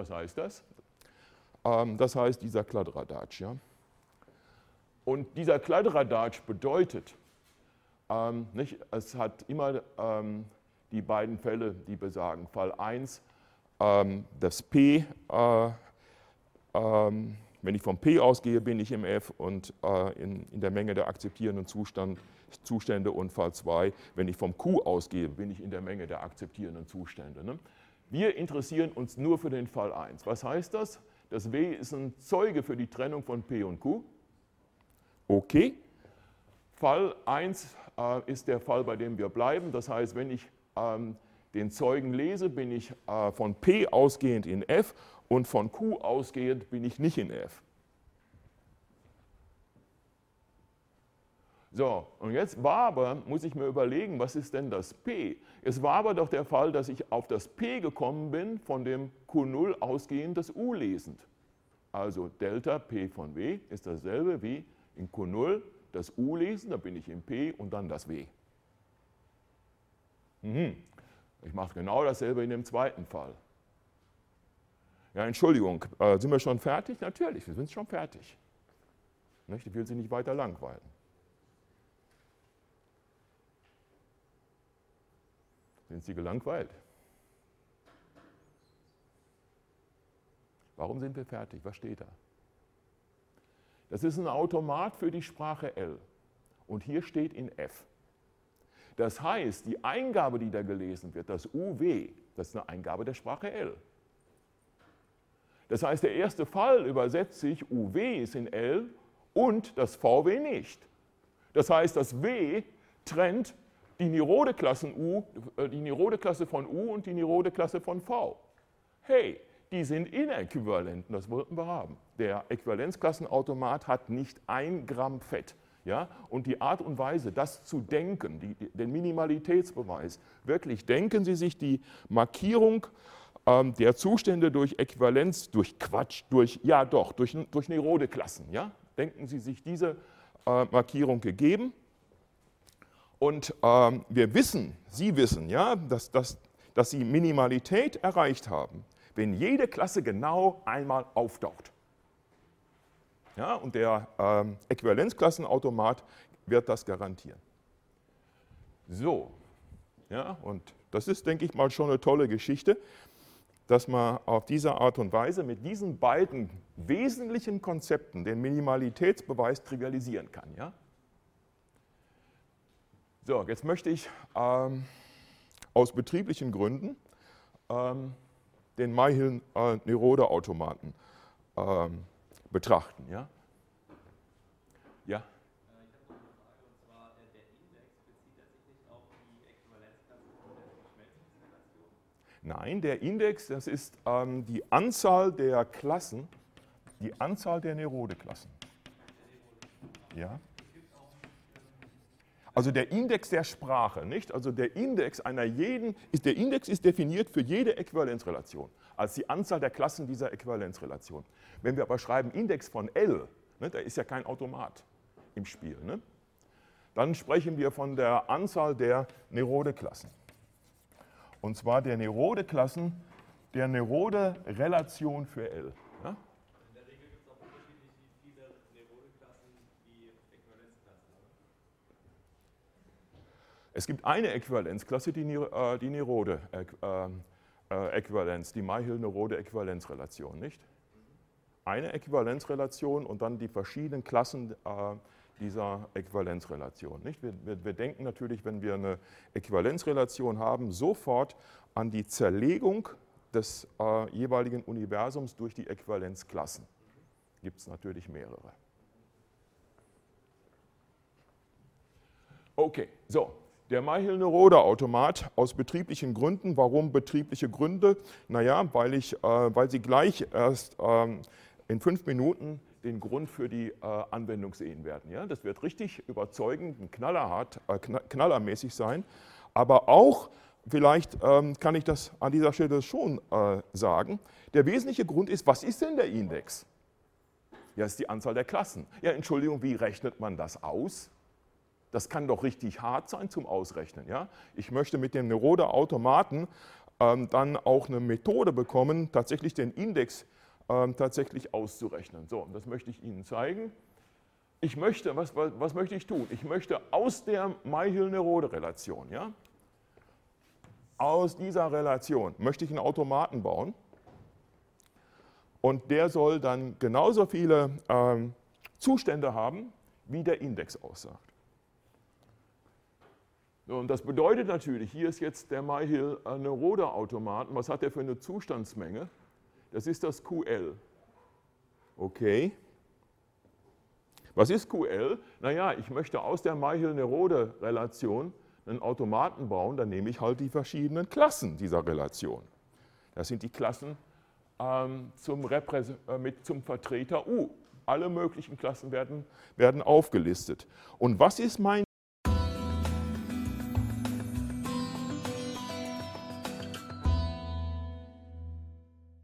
Was heißt das? Das heißt dieser Kladderadatsch. Ja? Und dieser Kladderadatsch bedeutet, nicht, es hat immer die beiden Fälle, die besagen. Fall 1, das P, wenn ich vom P ausgehe, bin ich im F und in der Menge der akzeptierenden Zustände, und Fall 2, wenn ich vom Q ausgehe, bin ich in der Menge der akzeptierenden Zustände. Ne? Wir interessieren uns nur für den Fall 1. Was heißt das? Das W ist ein Zeuge für die Trennung von P und Q. Okay. Fall 1 ist der Fall, bei dem wir bleiben. Das heißt, wenn ich den Zeugen lese, bin ich von P ausgehend in F und von Q ausgehend bin ich nicht in F. So, und jetzt war aber, muss ich mir überlegen, was ist denn das P? Es war aber doch der Fall, dass ich auf das P gekommen bin, von dem Q0 ausgehend das U lesend. Also Delta P von W ist dasselbe wie in Q0 das U lesen, da bin ich im P und dann das W. Ich mache genau dasselbe in dem zweiten Fall. Ja, Entschuldigung, sind wir schon fertig? Natürlich, wir sind schon fertig. Ich will Sie nicht weiter langweilen. Sind Sie gelangweilt? Warum sind wir fertig? Was steht da? Das ist ein Automat für die Sprache L. Und hier steht in F. Das heißt, die Eingabe, die da gelesen wird, das UW, das ist eine Eingabe der Sprache L. Das heißt, der erste Fall übersetzt sich, UW ist in L und das VW nicht. Das heißt, das W trennt die Nierode-Klasse von U und die Nierode-Klasse von V. Hey, die sind inäquivalent, das wollten wir haben. Der Äquivalenzklassenautomat hat nicht 1 Gramm Fett. Ja? Und die Art und Weise, das zu denken, den Minimalitätsbeweis, wirklich denken Sie sich die Markierung der Zustände durch Äquivalenz, durch Quatsch, durch Nierode-Klassen. Ja? Denken Sie sich diese Markierung gegeben. Und wir wissen, Sie wissen, ja, dass Sie Minimalität erreicht haben, wenn jede Klasse genau einmal auftaucht. Ja, und der Äquivalenzklassenautomat wird das garantieren. So, ja, und das ist, denke ich mal, schon eine tolle Geschichte, dass man auf diese Art und Weise mit diesen beiden wesentlichen Konzepten den Minimalitätsbeweis trivialisieren kann. Ja? So, jetzt möchte ich aus betrieblichen Gründen den Myhill-Nierode-Automaten betrachten. Ja? Ja? Ich habe noch eine Frage, und zwar der Index, bezieht er sich nicht auf die Äquivalenzklasse von der Verschmelzungsrelation? Nein, der Index, das ist die Anzahl der Klassen, die Anzahl der Nierode-Klassen. Ja? Also der Index der Sprache, nicht? Also der Index ist definiert für jede Äquivalenzrelation als die Anzahl der Klassen dieser Äquivalenzrelation. Wenn wir aber schreiben Index von L, ne, da ist ja kein Automat im Spiel, ne? Dann sprechen wir von der Anzahl der Nierode-Klassen. Und zwar der Nierode-Klassen der Nierode-Relation für L. Ja? In der Regel gibt es auch unterschiedlich viele Nierode-Klassen wie Äquivalenzklassen, oder? Es gibt eine Äquivalenzklasse, die Nierode-Äquivalenz, die Myhill-Nierode-Äquivalenzrelation, nicht? Eine Äquivalenzrelation und dann die verschiedenen Klassen dieser Äquivalenzrelation. Nicht? Wir denken natürlich, wenn wir eine Äquivalenzrelation haben, sofort an die Zerlegung des jeweiligen Universums durch die Äquivalenzklassen. Gibt es natürlich mehrere. Okay, so. Der Myhill-Nierode-Automat aus betrieblichen Gründen. Warum betriebliche Gründe? Naja, weil Sie gleich erst in 5 Minuten den Grund für die Anwendung sehen werden. Ja? Das wird richtig überzeugend und knallermäßig sein. Aber auch, vielleicht kann ich das an dieser Stelle schon sagen, der wesentliche Grund ist, was ist denn der Index? Ja, ist die Anzahl der Klassen. Ja, Entschuldigung, wie rechnet man das aus? Das kann doch richtig hart sein zum Ausrechnen. Ja? Ich möchte mit dem Nierode-Automaten dann auch eine Methode bekommen, tatsächlich den Index tatsächlich auszurechnen. So, das möchte ich Ihnen zeigen. Ich möchte, was möchte ich tun? Ich möchte aus der Myhill-Nerode-Relation, ja, aus dieser Relation möchte ich einen Automaten bauen und der soll dann genauso viele Zustände haben, wie der Index aussagt. So, und das bedeutet natürlich, hier ist jetzt der Myhill-Nerode-Automaten. Was hat der für eine Zustandsmenge? Das ist das QL. Okay. Was ist QL? Naja, ich möchte aus der Myhill-Nerode-Relation einen Automaten bauen, dann nehme ich halt die verschiedenen Klassen dieser Relation. Das sind die Klassen zum Vertreter U. Alle möglichen Klassen werden aufgelistet. Und was ist mein